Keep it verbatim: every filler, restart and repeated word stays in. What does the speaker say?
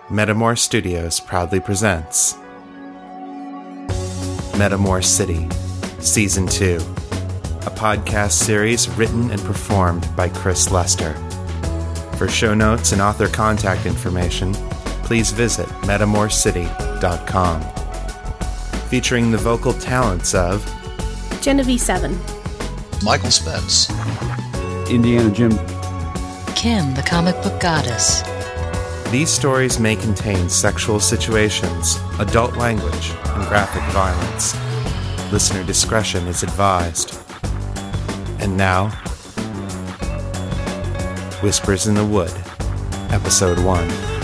Metamor Studios proudly presents Metamor City, Season two, a podcast series written and performed by Chris Lester. For show notes and author contact information, please visit metamor city dot com. Featuring the vocal talents of Genevieve Seven, Michael Spence, Indiana Jim, Kim, the comic book goddess. These stories may contain sexual situations, adult language, and graphic violence. Listener discretion is advised. And now, Whispers in the Wood, Episode one.